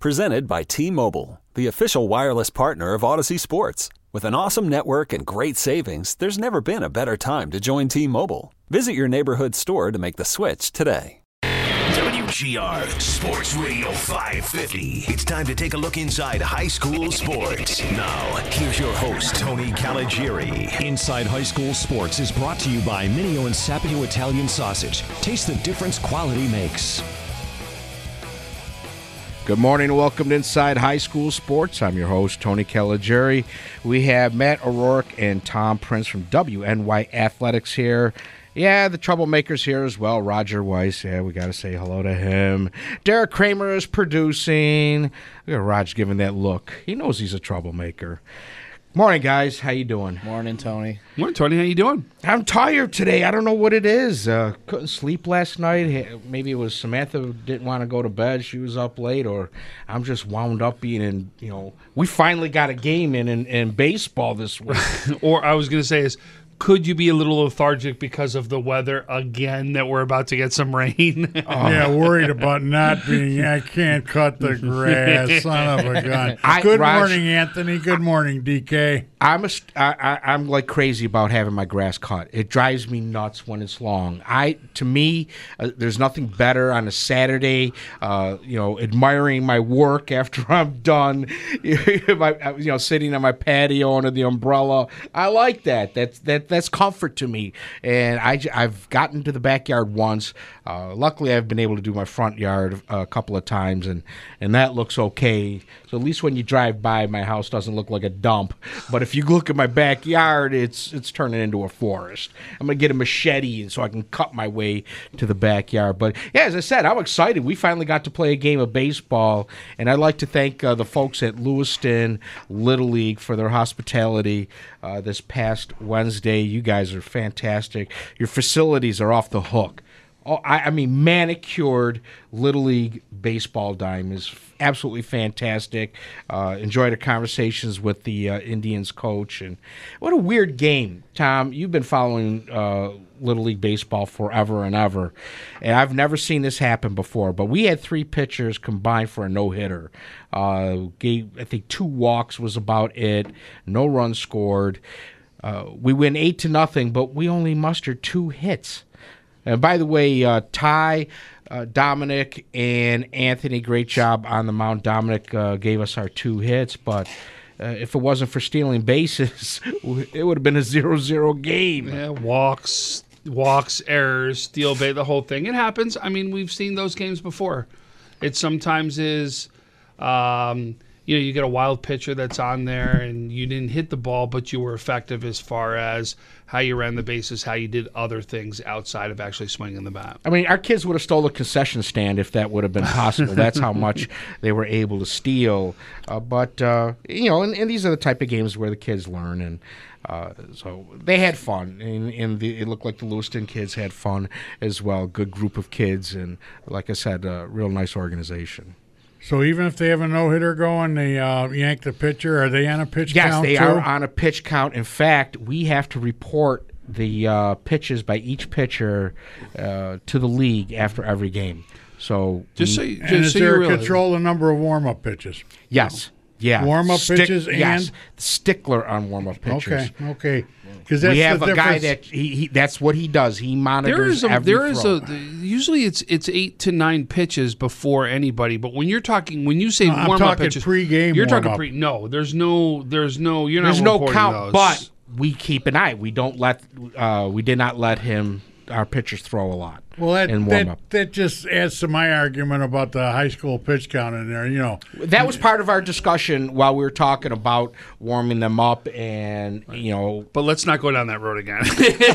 Presented by T-Mobile, the official wireless partner of Odyssey Sports. With an awesome network and great savings, there's never been a better time to join T-Mobile. Visit your neighborhood store to make the switch today. WGR Sports Radio 550. It's time to take a look inside high school sports. Now, here's your host, Tony Caligiuri. Inside High School Sports is brought to you by Mineo and Sapio Italian Sausage. Taste the difference quality makes. Good morning and welcome to Inside High School Sports. I'm your host, Tony Caligiuri. We have Matt O'Rourke and Tom Prince from WNY Athletics here. Yeah, the troublemakers here as well. Roger Weiss, yeah, we got to say hello to him. Derek Kramer is producing. Look at Roger giving that look. He knows he's a troublemaker. Morning, guys. How you doing? Morning, Tony. Morning, Tony. How you doing? I'm tired today. I don't know what it is. Couldn't sleep last night. Maybe it was Samantha didn't want to go to bed. She was up late, or I'm just wound up being in, we finally got a game in baseball this week. Or I was going to say is, could you be a little lethargic because of the weather again that we're about to get some rain? Yeah, worried about not being, I can't cut the grass, son of a gun. Good morning, Anthony. Good morning, DK. I'm like crazy about having my grass cut. It drives me nuts when it's long. To me, there's nothing better on a Saturday, admiring my work after I'm done, sitting on my patio under the umbrella. I like that. That's comfort to me. And I've gotten to the backyard once. Luckily, I've been able to do my front yard a couple of times, and that looks okay. So at least when you drive by, my house doesn't look like a dump. But if you look at my backyard, it's turning into a forest. I'm going to get a machete so I can cut my way to the backyard. But, yeah, as I said, I'm excited. We finally got to play a game of baseball, and I'd like to thank the folks at Lewiston Little League for their hospitality this past Wednesday. You guys are fantastic. Your facilities are off the hook. Oh, I mean, manicured Little League baseball dime is absolutely fantastic. Enjoyed the conversations with the Indians coach. And what a weird game. Tom, you've been following Little League baseball forever and ever, and I've never seen this happen before. But we had 3 pitchers combined for a no-hitter. I think 2 walks was about it. No runs scored. We win 8-0, but we only mustered 2 hits. And by the way, Ty, Dominic, and Anthony, great job on the mound. Dominic gave us our 2 hits, but if it wasn't for stealing bases, it would have been a 0-0 game. Yeah, walks, errors, steal bait, the whole thing. It happens. I mean, we've seen those games before. It sometimes is, you get a wild pitcher that's on there and you didn't hit the ball, but you were effective as far as how you ran the bases, how you did other things outside of actually swinging the bat. I mean, our kids would have stole a concession stand if that would have been possible. That's how much they were able to steal. But and these are the type of games where the kids learn, and so they had fun. And it looked like the Lewiston kids had fun as well. Good group of kids, and like I said, a real nice organization. So even if they have a no-hitter going, they yank the pitcher, are they on a pitch count? Yes, they are on a pitch count. In fact, we have to report the pitches by each pitcher to the league after every game. So is there a control the number of warm-up pitches? Yes. Yeah. Warm-up pitches and? Yes. Stickler on warm-up pitches. Okay. We have a guy that that's what he does. He monitors every throw. Usually it's 8 to 9 pitches before anybody, but when you say warm-up pitches, pre-game you're warm-up. talking pre. No, there's no you're there's not no count, those. but we keep an eye. We did not let our pitchers throw a lot. Well, that just adds to my argument about the high school pitch count in there. That was part of our discussion while we were talking about warming them up, and But let's not go down that road again.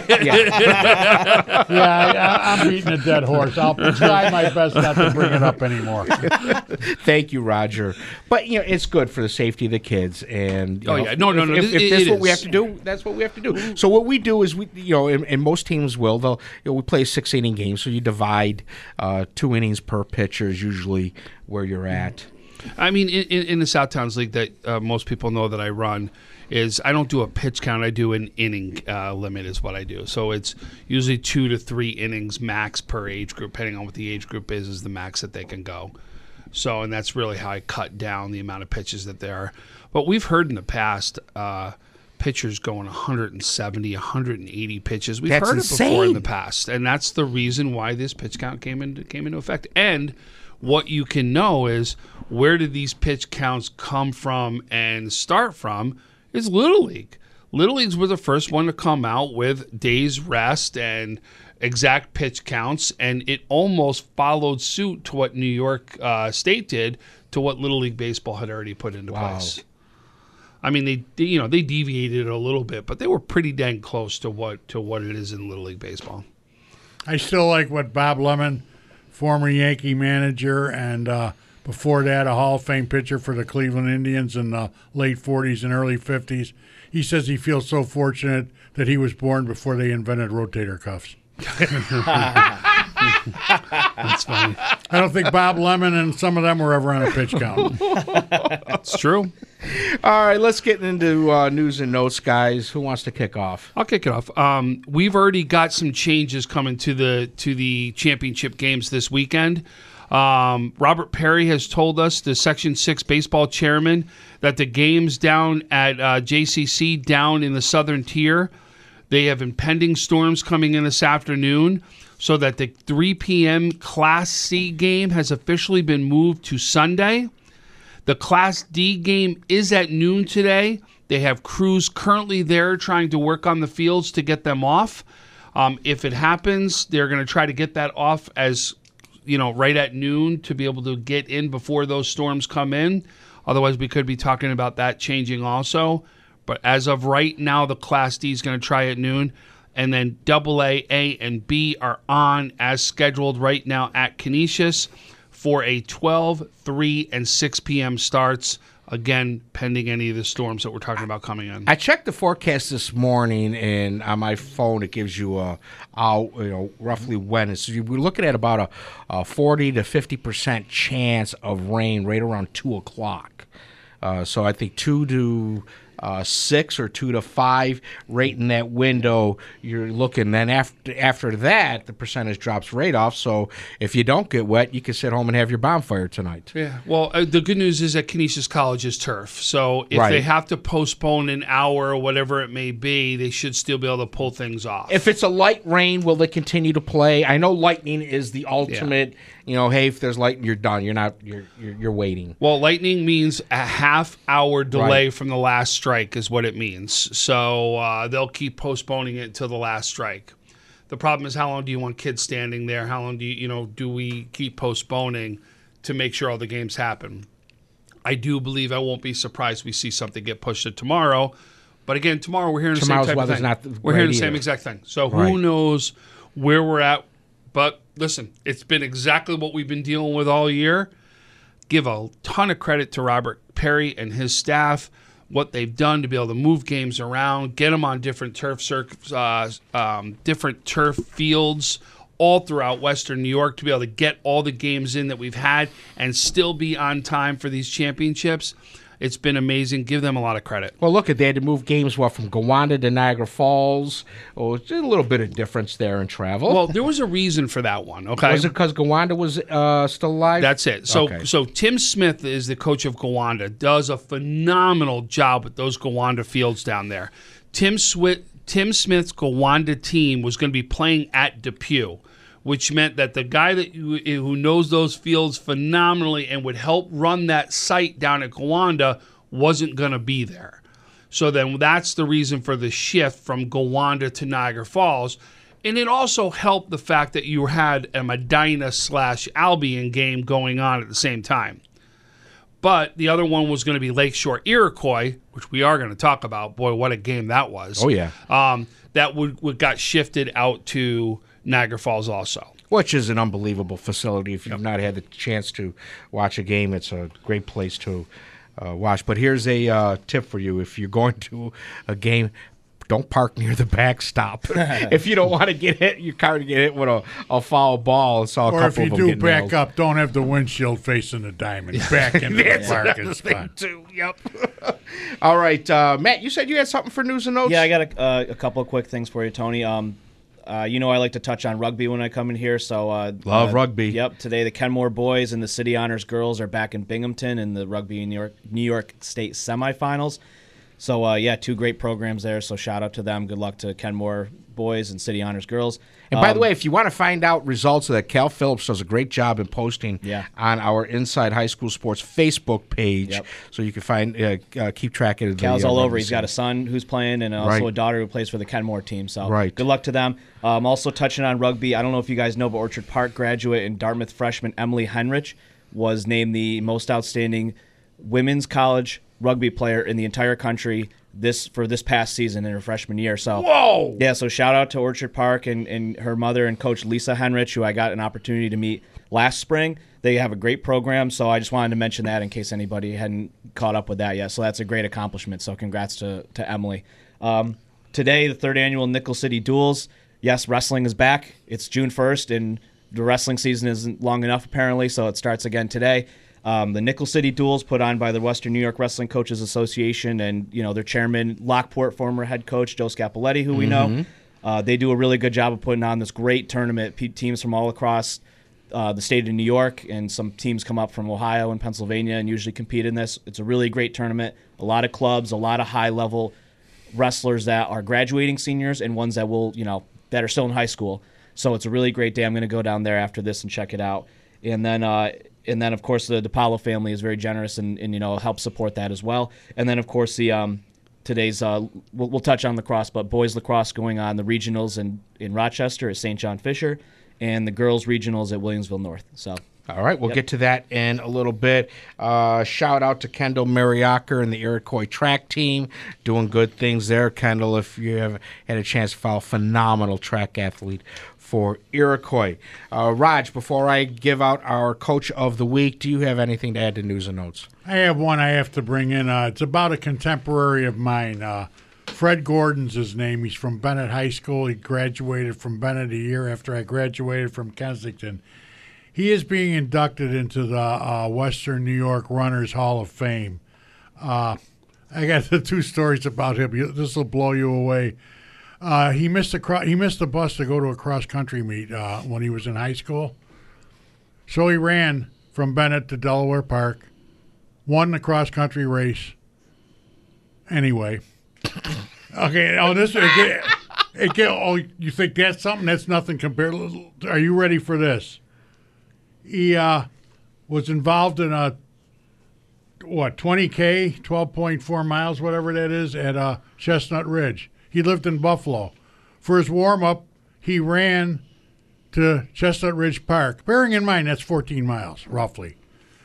I'm beating a dead horse. I'll try my best not to bring it up anymore. Thank you, Roger. But it's good for the safety of the kids, and no. If that's what we have to do, that's what we have to do. So what we do is and most teams will we play a 6-inning game. So you divide 2 innings per pitcher is usually where you're at. I mean, in the South Towns League that most people know that I run, is I don't do a pitch count. I do an inning limit is what I do. So it's usually 2 to 3 innings max per age group, depending on what the age group is the max that they can go. So, and that's really how I cut down the amount of pitches that there are. But we've heard in the past pitchers going 170, 180 pitches. We've heard it before in the past, and that's the reason why this pitch count came into effect. And what you can know is where did these pitch counts come from and start from is Little League. Little Leagues were the first one to come out with days rest and exact pitch counts, and it almost followed suit to what New York State did to what Little League Baseball had already put into place. I mean, they deviated a little bit, but they were pretty dang close to what it is in Little League Baseball. I still like what Bob Lemon, former Yankee manager, and before that a Hall of Fame pitcher for the Cleveland Indians in the late 40s and early 50s. He says he feels so fortunate that he was born before they invented rotator cuffs. That's funny. I don't think Bob Lemon and some of them were ever on a pitch count. It's true. All right, let's get into news and notes, guys. Who wants to kick off? I'll kick it off. We've already got some changes coming to the championship games this weekend. Robert Perry has told us, the Section 6 baseball chairman, that the games down at JCC down in the southern tier, they have impending storms coming in this afternoon, so that the 3 p.m. Class C game has officially been moved to Sunday. The Class D game is at noon today. They have crews currently there trying to work on the fields to get them off. If it happens, they're going to try to get that off as right at noon to be able to get in before those storms come in. Otherwise, we could be talking about that changing also. But as of right now, the Class D is going to try at noon. And then AA, A, and B are on as scheduled right now at Canisius for a 12, 3, and 6 p.m. starts. Again, pending any of the storms that we're talking about coming in. I checked the forecast this morning, and on my phone it gives you roughly when. So we're looking at about a 40 to 50% chance of rain right around 2 o'clock. So I think 2 to 6 or 2 to 5, right in that window you're looking. Then after that, the percentage drops right off. So if you don't get wet, you can sit home and have your bonfire tonight. Yeah. Well, the good news is that Canisius College is turf. So if they have to postpone an hour or whatever it may be, they should still be able to pull things off. If it's a light rain, will they continue to play? I know lightning is the ultimate. Yeah. Hey, if there's lightning, you're done. You're waiting. Well, lightning means a half-hour delay from the last strike is what it means. So they'll keep postponing it until the last strike. The problem is, how long do you want kids standing there? How long do we keep postponing to make sure all the games happen? I do believe I won't be surprised we see something get pushed to tomorrow. But again, tomorrow we're hearing the same type of thing. We're hearing the same exact thing. So who knows where we're at? But listen, it's been exactly what we've been dealing with all year. Give a ton of credit to Robert Perry and his staff, what they've done to be able to move games around, get them on different turf different turf fields all throughout Western New York to be able to get all the games in that we've had and still be on time for these championships. It's been amazing. Give them a lot of credit. Well, look, they had to move games from Gowanda to Niagara Falls. Oh, it's a little bit of difference there in travel. Well, there was a reason for that one. Okay, was it because Gowanda was still alive? That's it. So Tim Smith is the coach of Gowanda. Does a phenomenal job with those Gowanda fields down there. Tim Smith's Gowanda team was going to be playing at Depew, which meant that the guy who knows those fields phenomenally and would help run that site down at Gowanda wasn't going to be there. So then that's the reason for the shift from Gowanda to Niagara Falls. And it also helped the fact that you had a Medina/Albion game going on at the same time. But the other one was going to be Lakeshore Iroquois, which we are going to talk about. Boy, what a game that was. Oh, yeah. That got shifted out to Niagara Falls also. Which is an unbelievable facility. If you've not had the chance to watch a game, it's a great place to watch. But here's a tip for you. If you're going to a game, don't park near the backstop. If you don't want to get hit, your car to get hit with a foul ball. Saw a couple of them. Or if you do back up, don't have the windshield facing the diamond. Back into the parking spot. Too. Yep. All right, Matt, you said you had something for news and notes? Yeah, I got a couple of quick things for you, Tony. I like to touch on rugby when I come in here. So Love rugby. Yep. Today, the Kenmore boys and the City Honors girls are back in Binghamton in the Rugby New York State semifinals. So, 2 great programs there. So, shout out to them. Good luck to Kenmore boys and City Honors girls. And by the way, if you want to find out results of that, Cal Phillips does a great job in posting on our Inside High School Sports Facebook page. Yep. So you can find keep track of it. Cal's all over. He's got a son who's playing and also a daughter who plays for the Kenmore team. So good luck to them. Also touching on rugby, I don't know if you guys know, but Orchard Park graduate and Dartmouth freshman Emily Henrich was named the most outstanding women's college rugby player in the entire country for this past season in her freshman year. So whoa! Yeah, so shout out to Orchard Park and her mother and coach Lisa Henrich, who I got an opportunity to meet last spring. They have a great program, so I just wanted to mention that in case anybody hadn't caught up with that yet. So that's a great accomplishment. So congrats to Emily. Today, the 3rd annual Nickel City Duels. Yes, wrestling is back. It's June 1st, and the wrestling season isn't long enough apparently, so it starts again today. The Nickel City Duels put on by the Western New York Wrestling Coaches Association and, their chairman, Lockport former head coach Joe Scapoletti, who we know. They do a really good job of putting on this great tournament. Teams from all across the state of New York and some teams come up from Ohio and Pennsylvania and usually compete in this. It's a really great tournament. A lot of clubs, a lot of high-level wrestlers that are graduating seniors and ones that will, that are still in high school. So it's a really great day. I'm going to go down there after this and check it out. And then, of course, the DiPaolo family is very generous and help support that as well. And then, of course, the today's we'll touch on lacrosse, but boys lacrosse going on the regionals in Rochester at St. John Fisher, and the girls regionals at Williamsville North. So. All right, we'll get to that in a little bit. Shout out to Kendall Mariacker and the Iroquois track team, doing good things there. Kendall, if you have had a chance to follow, phenomenal track athlete for Iroquois. Raj, before I give out our Coach of the Week, do you have anything to add to news and notes? I have one I have to bring in. It's about a contemporary of mine. Fred Gordon's his name. He's from Bennett High School. He graduated from Bennett a year after I graduated from Kensington. He is being inducted into the Western New York Runners Hall of Fame. I got the 2 stories about him. This will blow you away. He missed the bus to go to a cross-country meet when he was in high school. So he ran from Bennett to Delaware Park, won the cross-country race. Anyway. Okay, you think that's something? That's nothing compared to... Are you ready for this? He was involved in a 20K, 12.4 miles, whatever that is, at Chestnut Ridge. He lived in Buffalo. For his warm-up, he ran to Chestnut Ridge Park. Bearing in mind, that's 14 miles, roughly.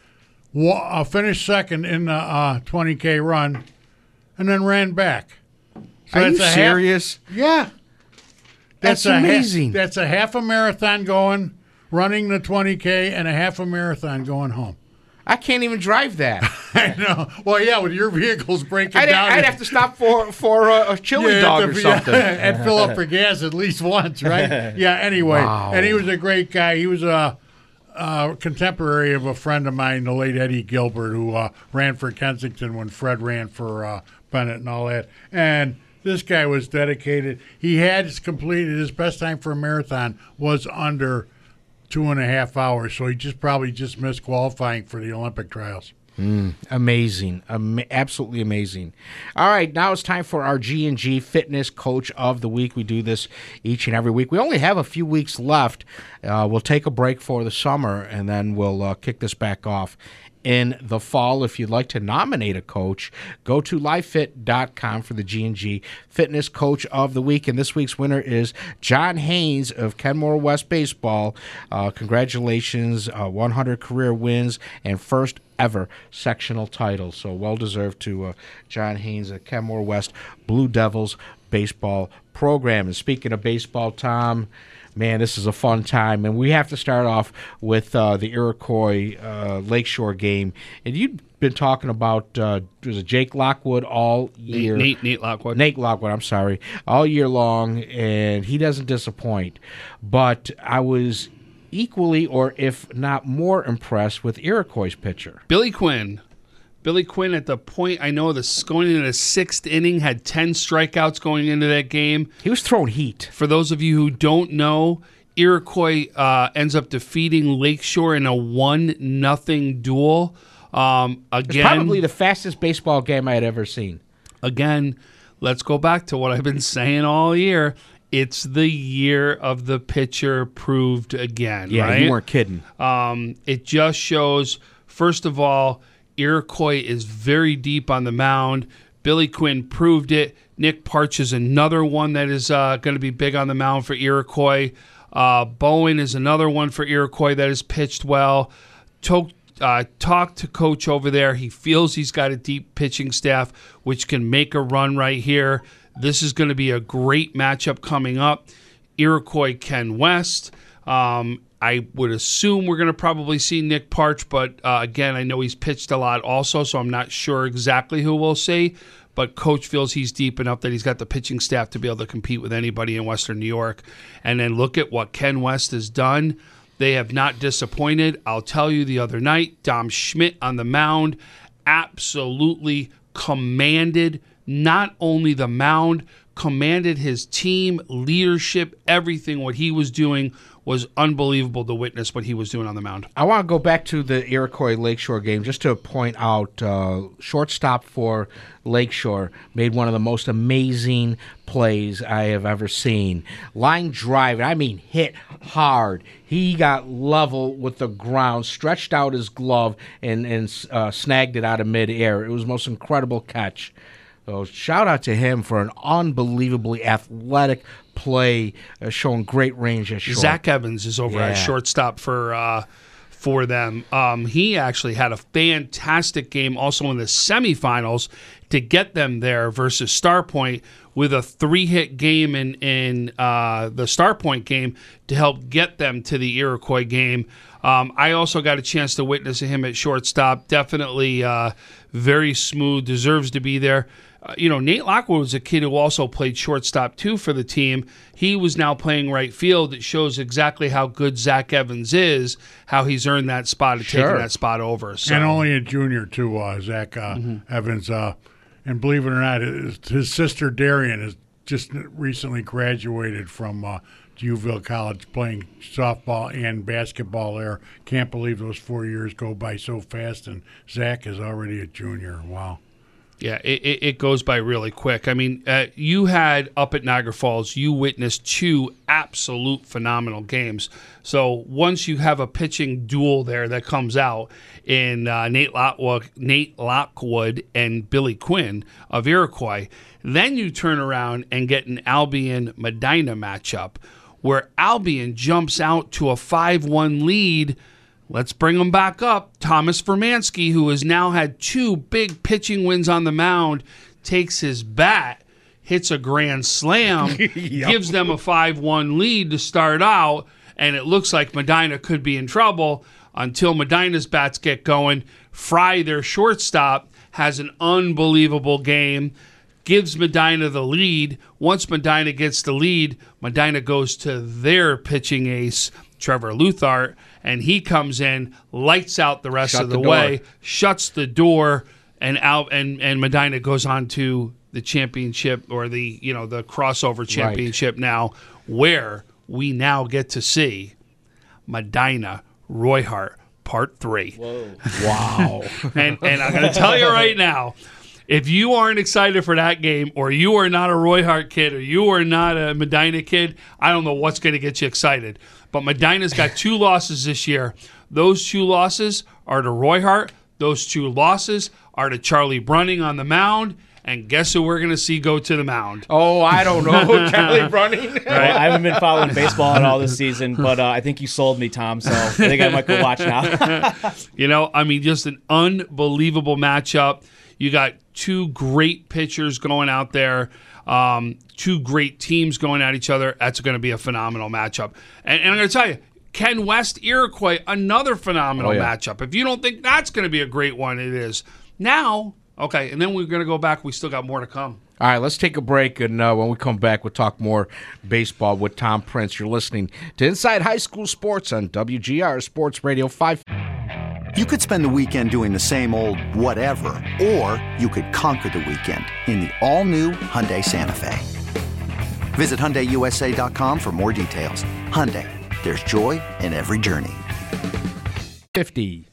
Finished second in the 20K run, and then ran back. So Are you serious? Yeah. That's amazing. That's a half a marathon going, running the 20K, and a half a marathon going home. I can't even drive that. I know. Well, yeah, with your vehicles breaking down. I'd have to stop for a chili dog or something. And fill up for gas at least once, right? Yeah, anyway. Wow. And he was a great guy. He was a contemporary of a friend of mine, the late Eddie Gilbert, who ran for Kensington when Fred ran for Bennett and all that. And this guy was dedicated. He had completed his best time for a marathon was under 2.5 hours, so he probably missed qualifying for the Olympic trials. Amazing. Absolutely amazing. All right, now it's time for our G&G Fitness Coach of the Week. We do this each and every week. We only have a few weeks left. We'll take a break for the summer, and then we'll kick this back off in the fall. If you'd like to nominate a coach, go to livefit.com for the G&G Fitness Coach of the Week. And this week's winner is John Haynes of Kenmore West Baseball. Congratulations, 100 career wins and first ever sectional title. So well-deserved to John Haynes at Kenmore West Blue Devils baseball program. And speaking of baseball, Tom, man, this is a fun time, and we have to start off with the Iroquois Lakeshore game. And you've been talking about was it Jake Lockwood all year? Nate Lockwood. Nate Lockwood, I'm sorry, all year long, and he doesn't disappoint. But I was equally, or if not more, impressed with Iroquois' pitcher. Billy Quinn. Billy Quinn at the point, I know, going into the 6th inning, had 10 strikeouts going into that game. He was throwing heat. For those of you who don't know, Iroquois ends up defeating Lakeshore in a 1-0 duel. Again, It's probably the fastest baseball game I had ever seen. Again, let's go back to what I've been saying all year. It's the year of the pitcher proved again. Yeah, right? you weren't kidding. It just shows, first of all, Iroquois is very deep on the mound. Billy Quinn proved it. Nick Parch is another one that is going to be big on the mound for Iroquois. Bowen is another one for Iroquois that has pitched well. Talked to Coach over there. He feels he's got a deep pitching staff, which can make a run right here. This is going to be a great matchup coming up. Iroquois, Ken West. I would assume we're going to probably see Nick Parch, but again, I know he's pitched a lot also, so I'm not sure exactly who we'll see. But Coach feels he's deep enough that he's got the pitching staff to be able to compete with anybody in Western New York. And then look at what Ken West has done. They have not disappointed. I'll tell you, the other night, Dom Schmidt on the mound absolutely commanded not only the mound, commanded his team, leadership, everything. What he was doing was unbelievable to witness what he was doing on the mound. I want to go back to the Iroquois Lakeshore game just to point out shortstop for Lakeshore made one of the most amazing plays I have ever seen. Line drive, I mean hit hard. He got level with the ground, stretched out his glove, and snagged it out of midair. It was the most incredible catch. So shout out to him for an unbelievably athletic play, showing great range at short. Zach Evans is over at shortstop for them. He actually had a fantastic game also in the semifinals to get them there versus Starpoint with a 3-hit game in the Starpoint game to help get them to the Iroquois game. I also got a chance to witness him at shortstop. Definitely very smooth, deserves to be there. Nate Lockwood was a kid who also played shortstop, too, for the team. He was now playing right field. It shows exactly how good Zach Evans is, how he's earned that spot and taken that spot over. So. And only a junior, too, Zach Evans. And believe it or not, his sister Darian has just recently graduated from Uville College playing softball and basketball there. Can't believe those 4 years go by so fast, and Zach is already a junior. Wow. Yeah, it goes by really quick. I mean, you had up at Niagara Falls, you witnessed 2 absolute phenomenal games. So once you have a pitching duel there that comes out in Nate Lockwood and Billy Quinn of Iroquois, then you turn around and get an Albion-Medina matchup where Albion jumps out to a 5-1 lead. Let's bring him back up. Thomas Vermansky, who has now had 2 big pitching wins on the mound, takes his bat, hits a grand slam, gives them a 5-1 lead to start out, and it looks like Medina could be in trouble until Medina's bats get going. Fry, their shortstop, has an unbelievable game, gives Medina the lead. Once Medina gets the lead, Medina goes to their pitching ace, Trevor Luthart, and he comes in, lights out the rest of the way, shuts the door, and Medina goes on to the championship, or the crossover championship now, where we now get to see Medina Roy Hart Part 3. Whoa. Wow. and I'm going to tell you right now, if you aren't excited for that game, or you are not a Roy Hart kid, or you are not a Medina kid, I don't know what's going to get you excited. But Medina's got 2 losses this year. Those 2 losses are to Roy Hart. Those 2 losses are to Charlie Brunning on the mound. And guess who we're going to see go to the mound? Oh, I don't know. Charlie Brunning. Right. I haven't been following baseball at all this season, but I think you sold me, Tom, so I think I might go watch now. Just an unbelievable matchup. You got 2 great pitchers going out there, 2 great teams going at each other. That's going to be a phenomenal matchup. And I'm going to tell you, Ken West, Iroquois, another phenomenal matchup. If you don't think that's going to be a great one, it is. Now, okay, and then we're going to go back. We still got more to come. All right, let's take a break, and when we come back, we'll talk more baseball with Tom Prince. You're listening to Inside High School Sports on WGR Sports Radio 5. You could spend the weekend doing the same old whatever, or you could conquer the weekend in the all-new Hyundai Santa Fe. Visit HyundaiUSA.com for more details. Hyundai, there's joy in every journey. 50.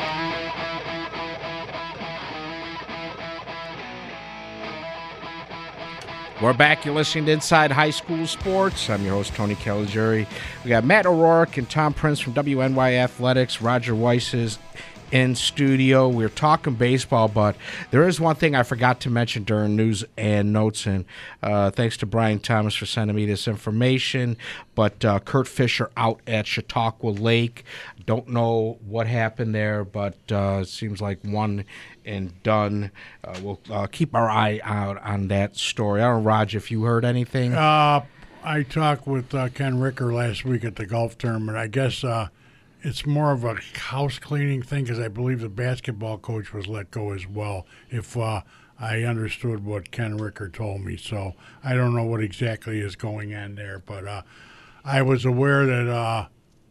We're back. You're listening to Inside High School Sports. I'm your host, Tony Caligiuri. We got Matt O'Rourke and Tom Prince from WNY Athletics. Roger Weiss is in studio. We're talking baseball, but there is one thing I forgot to mention during news and notes, and thanks to Brian Thomas for sending me this information. But Kurt Fisher out at Chautauqua Lake. Don't know what happened there, but it seems like one and done. We'll keep our eye out on that story. I don't know, Raj, if you heard anything. I talked with Ken Ricker last week at the golf tournament. I guess it's more of a house cleaning thing because I believe the basketball coach was let go as well, if I understood what Ken Ricker told me. So I don't know what exactly is going on there, but I was aware that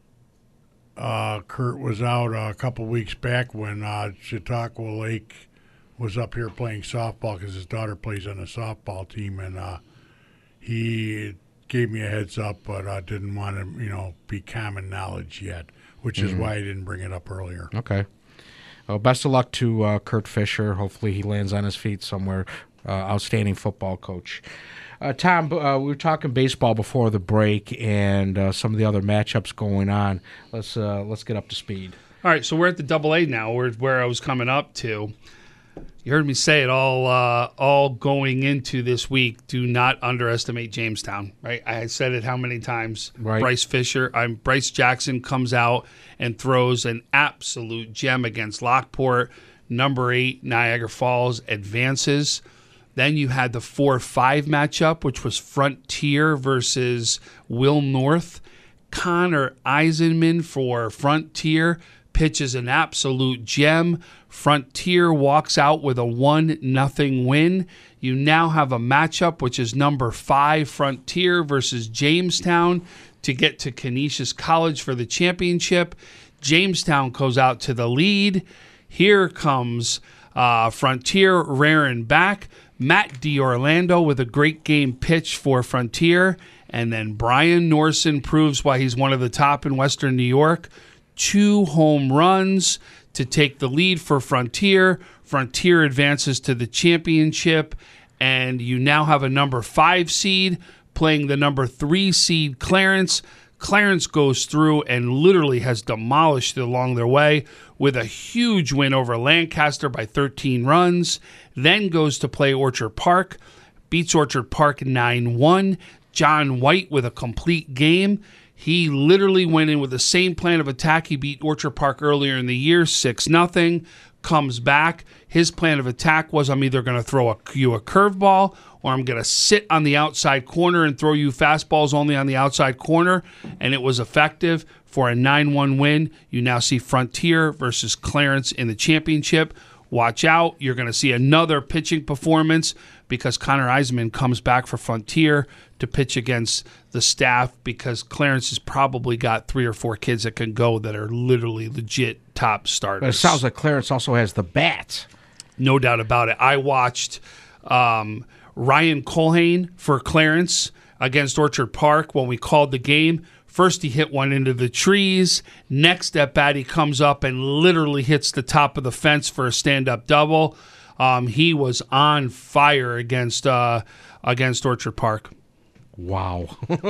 Kurt was out a couple weeks back when Chautauqua Lake was up here playing softball because his daughter plays on the softball team, and he gave me a heads up, but I didn't want to, be common knowledge yet, which is why I didn't bring it up earlier. Okay. Well, best of luck to Kurt Fisher. Hopefully he lands on his feet somewhere. Outstanding football coach. Tom, we were talking baseball before the break and some of the other matchups going on. Let's get up to speed. All right, so we're at the AA now, where I was coming up to. You heard me say it all going into this week. Do not underestimate Jamestown, right? I said it how many times? Right. Bryce Jackson comes out and throws an absolute gem against Lockport. Number 8, Niagara Falls advances. Then you had the 4-5 matchup, which was Frontier versus Will North. Connor Eisenman for Frontier pitches an absolute gem. Frontier walks out with a 1-0 win. You now have a matchup, which is number 5 Frontier versus Jamestown to get to Canisius College for the championship. Jamestown goes out to the lead. Here comes Frontier rearing back. Matt DiOrlando with a great game pitch for Frontier. And then Brian Norson proves why he's one of the top in Western New York. 2 home runs to take the lead for Frontier. Frontier advances to the championship. And you now have a number 5 seed playing the number 3 seed Clarence. Clarence goes through and literally has demolished it along their way with a huge win over Lancaster by 13 runs. Then goes to play Orchard Park, beats Orchard Park 9-1. John White with a complete game. He literally went in with the same plan of attack. He beat Orchard Park earlier in the year, 6-0. Comes back. His plan of attack was, I'm either going to throw you a curveball or I'm going to sit on the outside corner and throw you fastballs only on the outside corner. And it was effective for a 9-1 win. You now see Frontier versus Clarence in the championship. Watch out. You're going to see another pitching performance because Connor Eisenman comes back for Frontier to pitch against the staff because Clarence has probably got 3 or 4 kids that can go that are literally legit top starters. But it sounds like Clarence also has the bat. No doubt about it. I watched Ryan Colhane for Clarence against Orchard Park when we called the game. First, he hit one into the trees. Next at bat, he comes up and literally hits the top of the fence for a stand-up double. He was on fire against Orchard Park. Wow.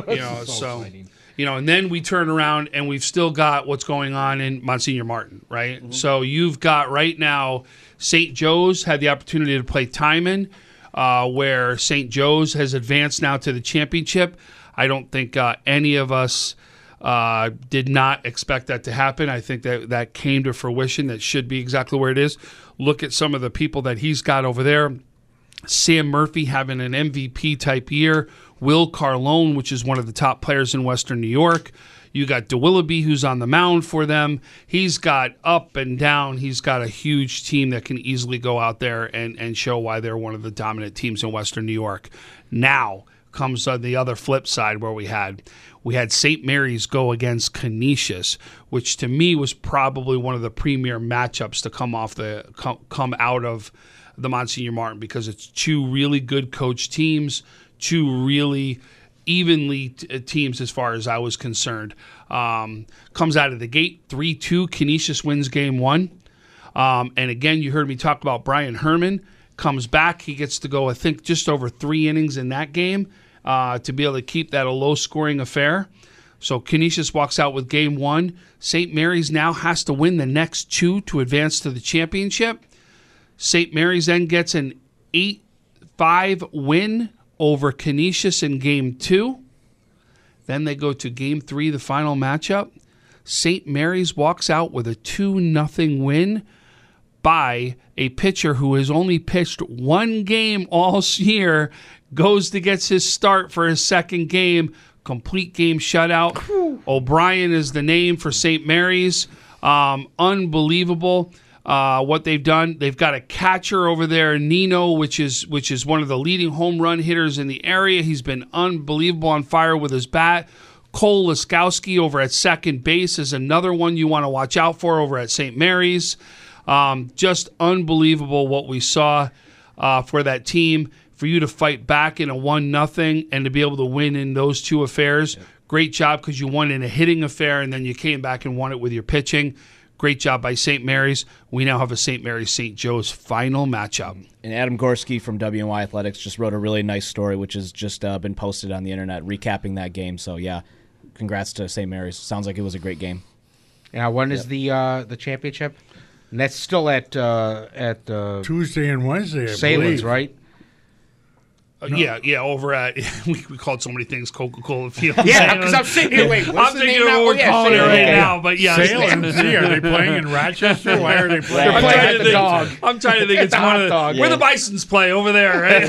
And then we turn around and we've still got what's going on in Monsignor Martin, right? Mm-hmm. So you've got right now St. Joe's had the opportunity to play Timon, where St. Joe's has advanced now to the championship. I don't think any of us did not expect that to happen. I think that came to fruition. That should be exactly where it is. Look at some of the people that he's got over there. Sam Murphy having an MVP type year. Will Carlone, which is one of the top players in Western New York. You got DeWilloughby, who's on the mound for them. He's got up and down. He's got a huge team that can easily go out there and show why they're one of the dominant teams in Western New York. Now, comes on the other flip side where we had St. Mary's go against Canisius, which to me was probably one of the premier matchups to come out of the Monsignor Martin, because it's two really good coach teams, two really evenly teams as far as I was concerned. Comes out of the gate 3-2. Canisius wins game 1. And again, you heard me talk about Brian Herman. Comes back. He gets to go, I think, just over 3 innings in that game to be able to keep that a low-scoring affair. So Canisius walks out with game 1. St. Mary's now has to win the next 2 to advance to the championship. St. Mary's then gets an 8-5 win over Canisius in game 2. Then they go to game 3, the final matchup. St. Mary's walks out with a 2-0 win by a pitcher who has only pitched 1 game all year, goes to get his start for his second game, complete game shutout. O'Brien is the name for St. Mary's. Unbelievable what they've done. They've got a catcher over there, Nino, which is one of the leading home run hitters in the area. He's been unbelievable on fire with his bat. Cole Laskowski over at second base is another one you want to watch out for over at St. Mary's. Just unbelievable what we saw for that team. For you to fight back in a 1-0 and to be able to win in those 2 affairs, great job, because you won in a hitting affair and then you came back and won it with your pitching. Great job by St. Mary's. We now have a St. Mary's St. Joe's final matchup. And Adam Gorski from WNY Athletics just wrote a really nice story, which has just been posted on the internet, recapping that game. So, yeah, congrats to St. Mary's. Sounds like it was a great game. Now, when is the championship? And that's still at Tuesday and Wednesday, I Salem's, believe. right? Yeah, over at we called so many things Coca-Cola Field. Yeah, because I'm sitting here. Wait, I'm thinking of what we're calling it right now. But yeah, Salem. Are they playing in Rochester? Why are they playing? They're playing at the dog. I'm trying to think. It's one of the where the Bisons play over there, right?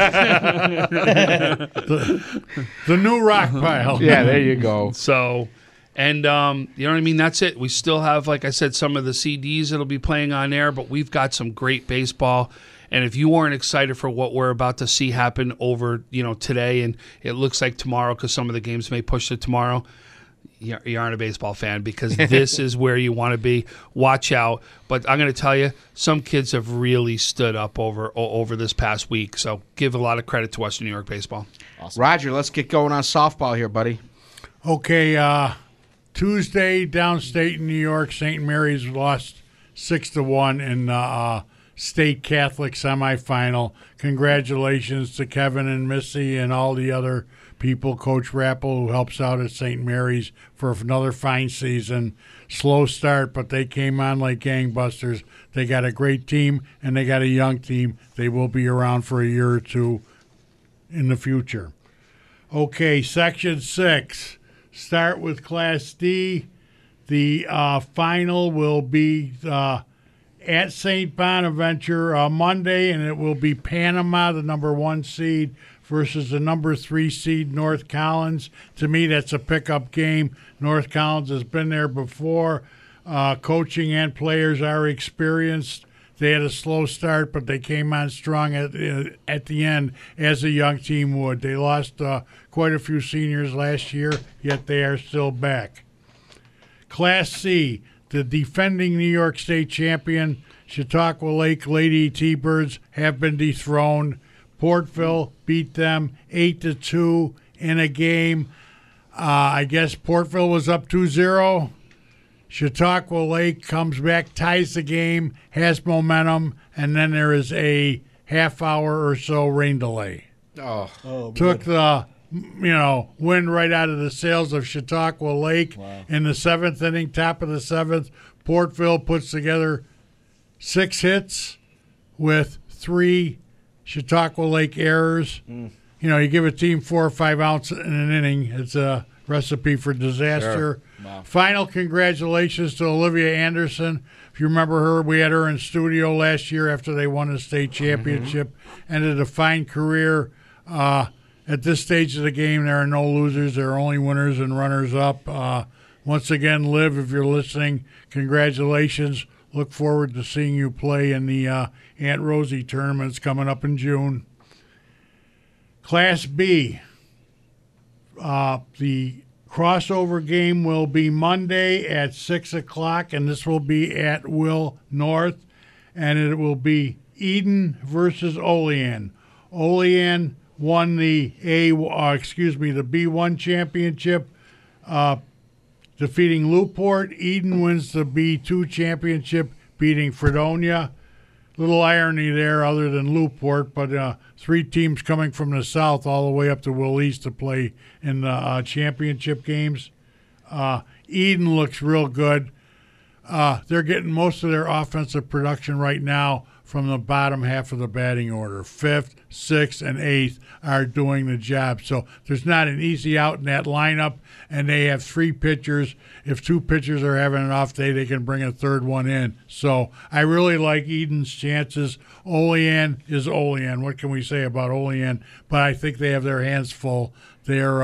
the new rock pile. Yeah, there you go. So, and you know what I mean. That's it. We still have, like I said, some of the CDs that'll be playing on air, but we've got some great baseball. And if you aren't excited for what we're about to see happen over, today, and it looks like tomorrow, because some of the games may push to tomorrow, you aren't a baseball fan, because this is where you want to be. Watch out. But I'm going to tell you, some kids have really stood up over this past week. So give a lot of credit to Western New York baseball. Awesome. Roger, let's get going on softball here, buddy. Okay, Tuesday, downstate in New York, St. Mary's lost 6-1 in State Catholic semifinal. Congratulations to Kevin and Missy and all the other people, Coach Rappel, who helps out at St. Mary's, for another fine season. Slow start, but they came on like gangbusters. They got a great team, and they got a young team. They will be around for a year or 2 in the future. Okay, Section 6. Start with Class D. The final will be at St. Bonaventure Monday, and it will be Panama, the number 1 seed, versus the number 3 seed, North Collins. To me, that's a pickup game. North Collins has been there before. Coaching and players are experienced. They had a slow start, but they came on strong at the end, as a young team would. They lost quite a few seniors last year, yet they are still back. Class C. The defending New York State champion, Chautauqua Lake Lady T-Birds, have been dethroned. Portville beat them 8-2 in a game. I guess Portville was up 2-0. Chautauqua Lake comes back, ties the game, has momentum, and then there is a half-hour or so rain delay. Took the wind right out of the sails of Chautauqua Lake. Wow. In the 7th inning, top of the 7th, Portville puts together 6 hits with 3 Chautauqua Lake errors. You give a team 4 or 5 outs in an inning, it's a recipe for disaster. Sure. Wow. Final congratulations to Olivia Anderson. If you remember her, we had her in studio last year after they won the state championship. Ended a fine career. At this stage of the game, there are no losers. There are only winners and runners-up. Once again, Liv, if you're listening, congratulations. Look forward to seeing you play in the Aunt Rosie tournaments coming up in June. Class B, The crossover game will be Monday at 6 o'clock, and this will be at Will North, and it will be Eden versus Olean. Olean won the B1 championship, defeating Newport. Eden wins the B2 championship, beating Fredonia. Little irony there, other than Newport, but 3 teams coming from the south all the way up to Will East to play in the championship games. Eden looks real good. They're getting most of their offensive production right now from the bottom half of the batting order. 5th, 6th, and 8th are doing the job. So there's not an easy out in that lineup, and they have 3 pitchers. If 2 pitchers are having an off day, they can bring a third one in. So I really like Eden's chances. Olean is Olean. What can we say about Olean? But I think they have their hands full. They're,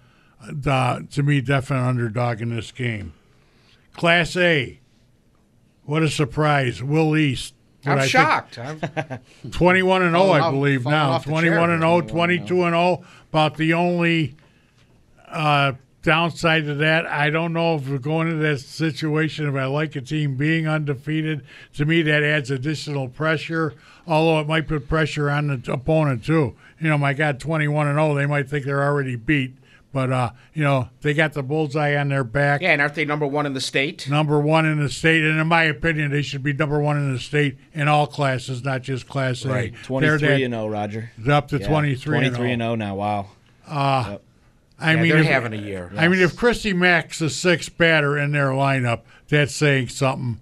to me, definite underdog in this game. Class A. What a surprise. Will East. I'm shocked. 21-0, I believe now. 21-0, 22-0. About the only downside to that, I don't know if we're going into that situation if I like a team being undefeated. To me, that adds additional pressure, although it might put pressure on the opponent too. My God, 21-0, they might think they're already beat. But, they got the bullseye on their back. Yeah, and aren't they number 1 in the state? Number 1 in the state. And in my opinion, they should be number 1 in the state in all classes, not just Class A. Right. 23-0, Roger. Up to 23-0. 23-0 now, wow. Yep. They're having a year. I mean, if Christy Mack's the 6th batter in their lineup, that's saying something.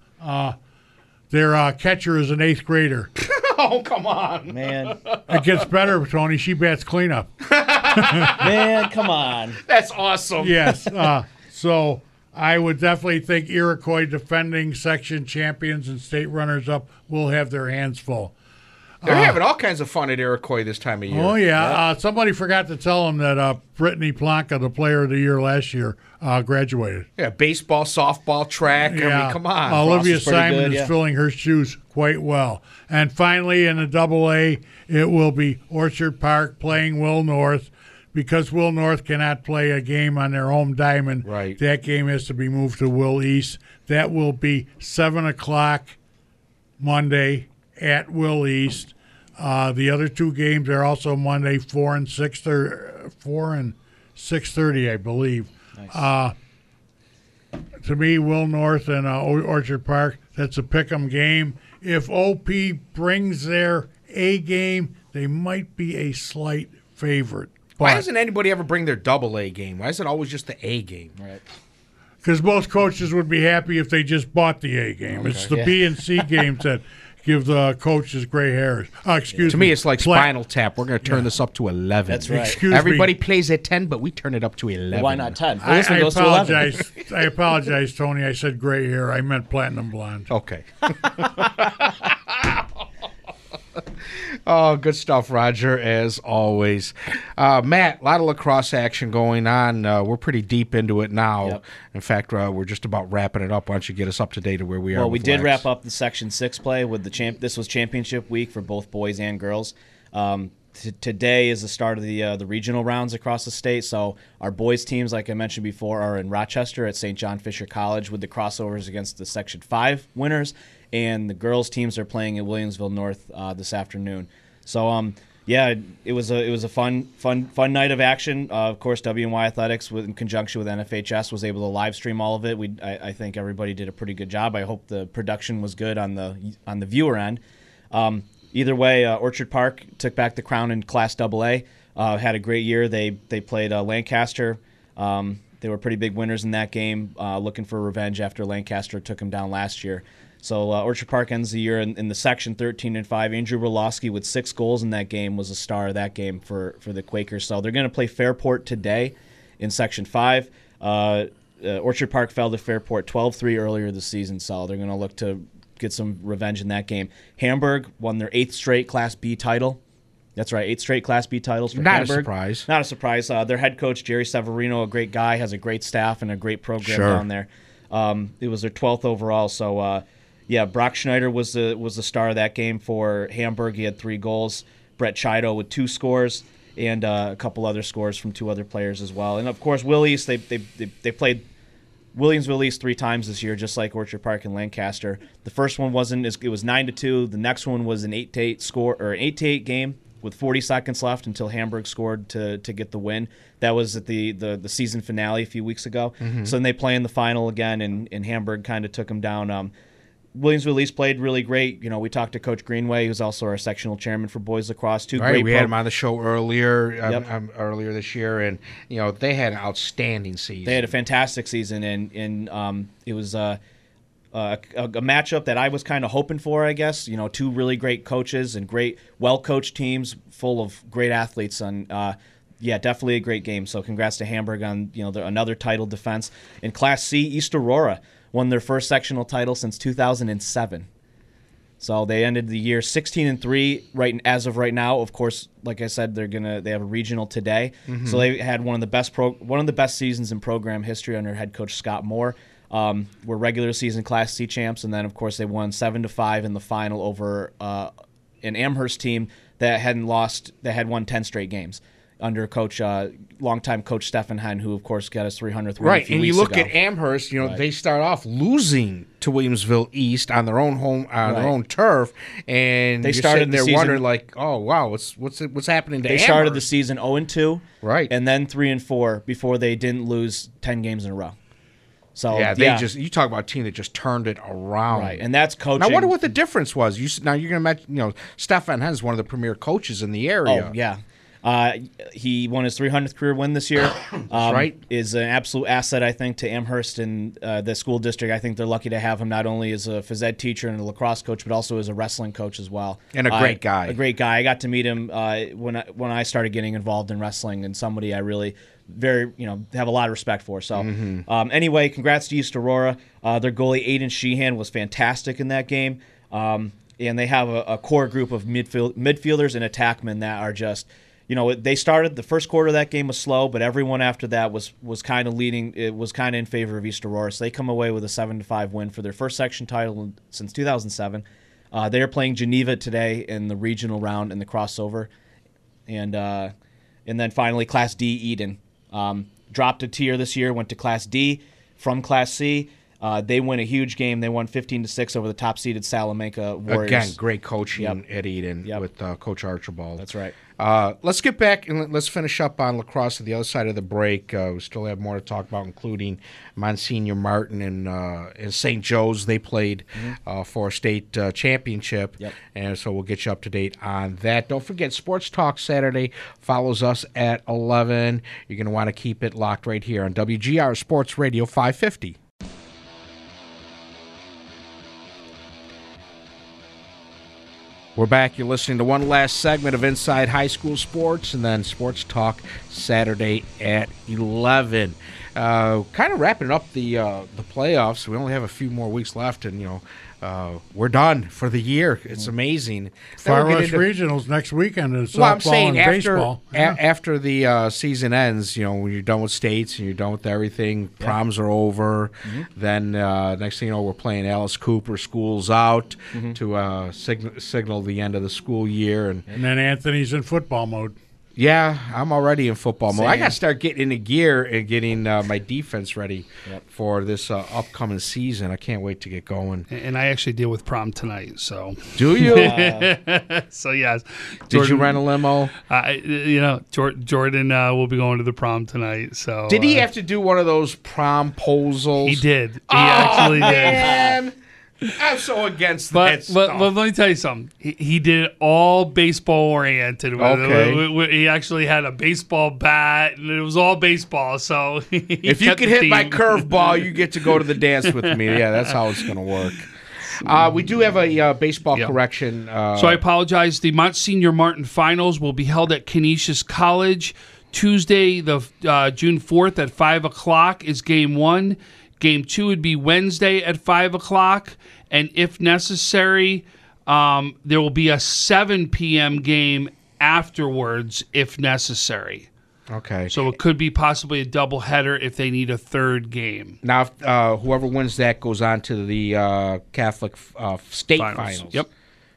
Their catcher is an 8th grader. Oh, come on. Man. It gets better, Tony. She bats cleanup. Man, come on. That's awesome. Yes. So I would definitely think Iroquois, defending section champions and state runners-up, will have their hands full. They're having all kinds of fun at Iroquois this time of year. Oh, yeah. Somebody forgot to tell them that Brittany Plonka, the player of the year last year, graduated. Yeah, baseball, softball, track. Yeah. I mean, come on. Olivia Simon is filling her shoes quite well. And finally, in the Double-A, it will be Orchard Park playing Will North. Because Will North cannot play a game on their home diamond, right. That game has to be moved to Will East. That will be 7 o'clock Monday at Will East. The other 2 games are also Monday, 4 and 6:30, I believe. Nice. To me, Will North and Orchard Park, that's a pick'em game. If OP brings their A game, they might be a slight favorite. Why doesn't anybody ever bring their Double-A game? Why is it always just the A game? Right. Because most coaches would be happy if they just bought the A game. Okay. It's the B and C games that give the coaches gray hairs. To me, it's like Spinal Tap. We're going to turn this up to 11. That's right. Everybody plays at 10, but we turn it up to 11. Why not 10? I apologize. I apologize, Tony. I said gray hair. I meant platinum blonde. Okay. Oh, good stuff, Roger, as always. Matt, a lot of lacrosse action going on. We're pretty deep into it now. Yep. In fact, we're just about wrapping it up. Why don't you get us up to date of where we are? Well, we did wrap up the Section 6 play with the This was championship week for both boys and girls. Today is the start of the regional rounds across the state. So our boys teams, like I mentioned before, are in Rochester at St. John Fisher College with the crossovers against the Section 5 winners. And the girls' teams are playing at Williamsville North this afternoon. So, it was a fun night of action. Of course, WNY Athletics, in conjunction with NFHS, was able to live stream all of it. I think everybody did a pretty good job. I hope the production was good on the viewer end. Either way, Orchard Park took back the crown in Class AA. Had a great year. They played Lancaster. They were pretty big winners in that game. Looking for revenge after Lancaster took them down last year. So Orchard Park ends the year in the section 13-5. Andrew Roloski with 6 goals in that game was a star of that game for the Quakers. So they're going to play Fairport today in section 5. Orchard Park fell to Fairport 12-3 earlier this season, so they're going to look to get some revenge in that game. Hamburg won their 8th straight Class B title. That's right, 8 straight Class B titles for Hamburg. Not a surprise. Their head coach, Jerry Severino, a great guy, has a great staff and a great program down there. It was their 12th overall, so... Brock Schneider was the star of that game for Hamburg. He had 3 goals. Brett Chido with 2 scores. and a couple other scores from 2 other players as well. And of course, Will East, they played Williamsville East 3 times this year, just like Orchard Park and Lancaster. The first one it was 9-2. The next one was an 8-8 score, or an 8-8 game with 40 seconds left until Hamburg scored to get the win. That was at the season finale a few weeks ago. So then they play in the final again, and Hamburg kind of took them down. Williamsville East played really great. We talked to Coach Greenway, who's also our sectional chairman for boys lacrosse. We had him on the show earlier this year, and they had an outstanding season. They had a fantastic season, and it was a matchup that I was kind of hoping for, I guess. 2 really great coaches and great, well-coached teams full of great athletes. Definitely a great game. So congrats to Hamburg on another title defense. In Class C, East Aurora won their first sectional title since 2007. So they ended the year 16-3 as of right now. Of course, like I said, they have a regional today. So they had one of the best seasons in program history under head coach Scott Moore. Were regular season Class C champs, and then of course they won 7-5 in the final over an Amherst team that had won 10 straight games under longtime coach Stefan Henn, who of course got his 300th win. Right, and you look at Amherst. They start off losing to Williamsville East on their own home, their own turf, and they started there wondering like, oh wow, what's happening to Amherst? They started the season 0-2, right, and then 3-4 before they didn't lose 10 games in a row. So you talk about a team that just turned it around, right? And that's coaching. Now, I wonder what the difference was. You're going to mention, Stefan Henn is one of the premier coaches in the area. Oh yeah. He won his 300th career win this year. Right. Is an absolute asset, I think, to Amherst and the school district. I think they're lucky to have him not only as a phys ed teacher and a lacrosse coach, but also as a wrestling coach as well. And a great guy. A great guy. I got to meet him when I started getting involved in wrestling, and somebody I really have a lot of respect for. So anyway, congrats to East Aurora. Their goalie Aiden Sheehan was fantastic in that game. And they have a core group of midfielders and attackmen that are just. They started the first quarter of that game was slow, but everyone after that was kind of leading. It was kind of in favor of East Aurora, so they come away with a 7-5 win for their first section title since 2007. They are playing Geneva today in the regional round in the crossover, and then finally Class D Eden dropped a tier this year, went to Class D from Class C. They win a huge game. They won 15-6 over the top-seeded Salamanca Warriors. Again, great coaching at Eden with Coach Archibald. That's right. Let's get back and let's finish up on lacrosse at the other side of the break. We still have more to talk about, including Monsignor Martin and St. Joe's. They played for a state championship, and so we'll get you up to date on that. Don't forget, Sports Talk Saturday follows us at 11. You're going to want to keep it locked right here on WGR Sports Radio 550. We're back. You're listening to one last segment of Inside High School Sports, and then Sports Talk Saturday at 11. Kind of wrapping up the playoffs. We only have a few more weeks left, and we're done for the year. It's amazing. Far West Regionals next weekend is I'm softball saying and baseball. After the season ends, when you're done with states and you're done with everything, proms are over. Then next thing you know, we're playing Alice Cooper, School's Out, to signal the end of the school year. And then Anthony's in football mode. Yeah, I'm already in football mode. I got to start getting into gear and getting my defense ready for this upcoming season. I can't wait to get going. And I actually deal with prom tonight, so. Do you? So, yes. Did you rent a limo? Jordan will be going to the prom tonight. So. Did he have to do one of those promposals? He did. He actually did. I'm so against that stuff. But let me tell you something. He did it all baseball-oriented. Okay. He actually had a baseball bat, and it was all baseball. So if you can hit my curveball, you get to go to the dance with me. Yeah, that's how it's going to work. We do have a baseball correction. So I apologize. The Monsignor Martin Finals will be held at Canisius College. Tuesday, the June 4th at 5 o'clock is Game 1. Game 2 would be Wednesday at 5 o'clock, and if necessary, there will be a 7 p.m. game afterwards if necessary. Okay. So it could be possibly a doubleheader if they need a third game. Now, if, whoever wins that goes on to the Catholic state finals. Yep.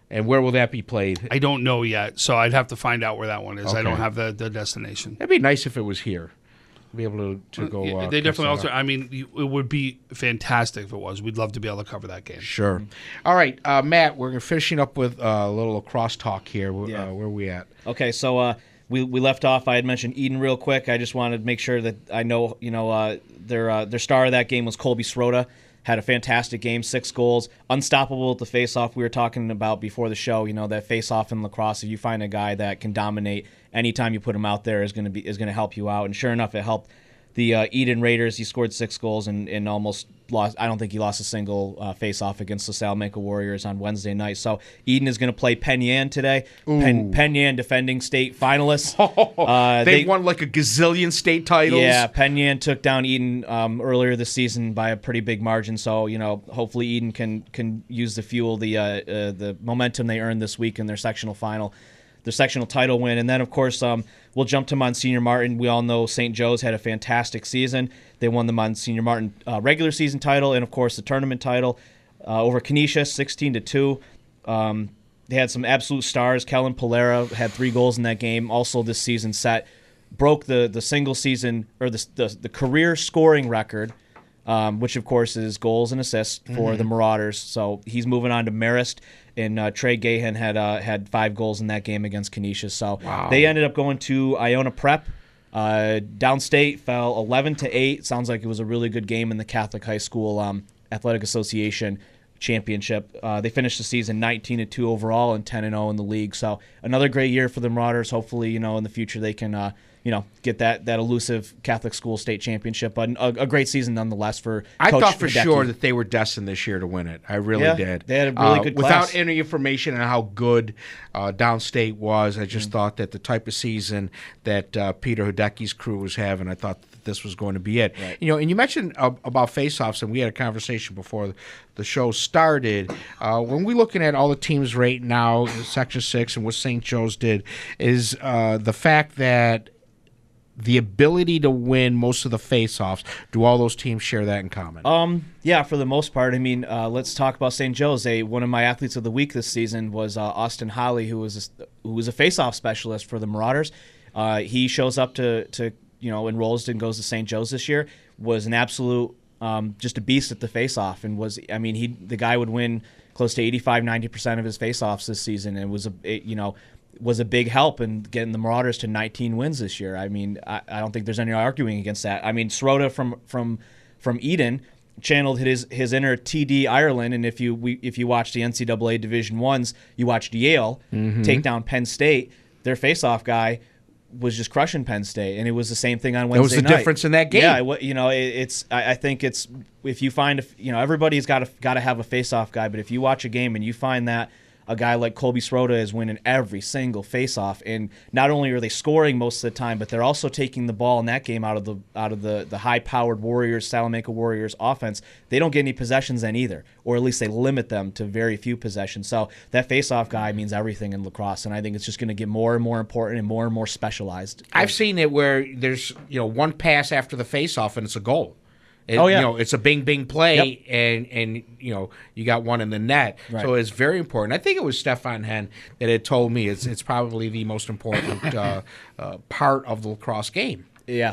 And where will that be played? I don't know yet, so I'd have to find out where that one is. Okay. I don't have the destination. It'd be nice if it was here. Be able to go. Yeah, they definitely also. I mean, it would be fantastic if it was. We'd love to be able to cover that game. Sure. All right, Matt. We're finishing up with a little lacrosse talk here. Where are we at? Okay, so we left off. I had mentioned Eden real quick. I just wanted to make sure that I know. Their star of that game was Colby Srota. Had a fantastic game, 6 goals, unstoppable at the face-off. We were talking about before the show, that face-off in lacrosse. If you find a guy that can dominate anytime you put him out there, is going to help you out. And sure enough, it helped the Eden Raiders. He scored 6 goals and almost lost. I don't think he lost a single face-off against the Salamanca Warriors on Wednesday night. So Eden is going to play Penn Yan today. Penn Yan, defending state finalists. They won like a gazillion state titles. Yeah, Penn Yan took down Eden earlier this season by a pretty big margin. So hopefully Eden can use the fuel, the momentum they earned this week in their sectional final. Their sectional title win. And then, of course, we'll jump to Monsignor Martin. We all know St. Joe's had a fantastic season. They won the Monsignor Martin regular season title and, of course, the tournament title over Canisius, 16-2. They had some absolute stars. Kellen Polera had 3 goals in that game. Also this season broke the single season or the career scoring record, which, of course, is goals and assists for the Marauders. So he's moving on to Marist. And Trey Gahan had 5 goals in that game against Canisius. So They ended up going to Iona Prep. Downstate fell 11-8. Sounds like it was a really good game in the Catholic High School Athletic Association Championship. They finished the season 19-2 overall and 10-0 in the league. So another great year for the Marauders. Hopefully, in the future they can get that elusive Catholic school state championship. But a great season nonetheless for I Coach thought for Hideki. sure that they were destined this year to win it. I really did. They had a really good class. Without any information on how good Downstate was, I just thought that the type of season that Peter Hideki's crew was having, I thought that this was going to be it. Right. And you mentioned about face-offs, and we had a conversation before the show started. When we're looking at all the teams right now in Section 6 and what St. Joe's did, is the fact that the ability to win most of the face-offs, do all those teams share that in common? Yeah, for the most part. I mean, let's talk about St. Joe's. One of my athletes of the week this season was Austin Holly, who was a face-off specialist for the Marauders. He shows up to enrolls and goes to St. Joe's this year. Was an absolute just a beast at the face-off, and the guy would win close to 85-90% of his face-offs this season, and was a big help in getting the Marauders to 19 wins this year. I mean, I don't think there's any arguing against that. I mean, Srota from Eden channeled his inner TD Ireland, and if you watch the NCAA Division I's, you watched Yale take down Penn State. Their face-off guy was just crushing Penn State, and it was the same thing on Wednesday night. That was the difference in that game. Yeah, I think it's if you find everybody's got to have a face-off guy, but if you watch a game and you find that a guy like Colby Srota is winning every single face-off, and not only are they scoring most of the time, but they're also taking the ball in that game out of the high-powered Salamanca Warriors offense. They don't get any possessions then either, or at least they limit them to very few possessions. So that face-off guy means everything in lacrosse, and I think it's just going to get more and more important and more specialized. I've seen it where there's one pass after the face-off and it's a goal. It's a bing play, and you got one in the net. Right. So it's very important. I think it was Stefan Henn that had told me it's probably the most important part of the lacrosse game. Yeah,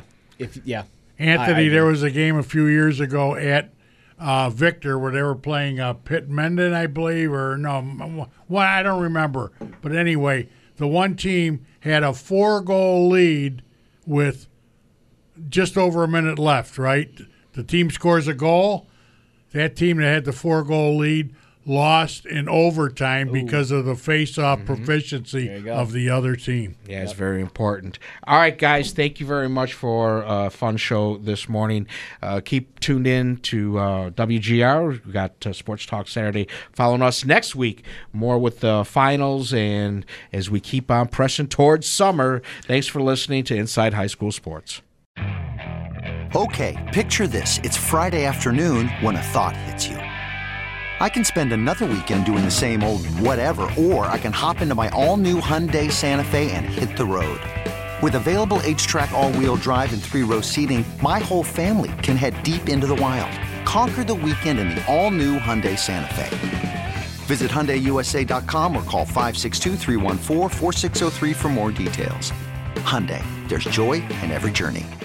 Anthony, there was a game a few years ago at Victor where they were playing Pitt Mendon, I believe, or no, well, I don't remember. But anyway, the one team had a 4-goal lead with just over a minute left, right? The team scores a goal. That team that had the 4-goal lead lost in overtime because of the face-off proficiency of the other team. Yeah, it's very important. All right, guys, thank you very much for a fun show this morning. Keep tuned in to WGR. We got Sports Talk Saturday following us next week. More with the finals, and as we keep on pressing towards summer, thanks for listening to Inside High School Sports. Okay, picture this. It's Friday afternoon when a thought hits you. I can spend another weekend doing the same old whatever, or I can hop into my all-new Hyundai Santa Fe and hit the road. With available H-Track all-wheel drive and 3-row seating, my whole family can head deep into the wild. Conquer the weekend in the all-new Hyundai Santa Fe. Visit HyundaiUSA.com or call 562-314-4603 for more details. Hyundai, there's joy in every journey.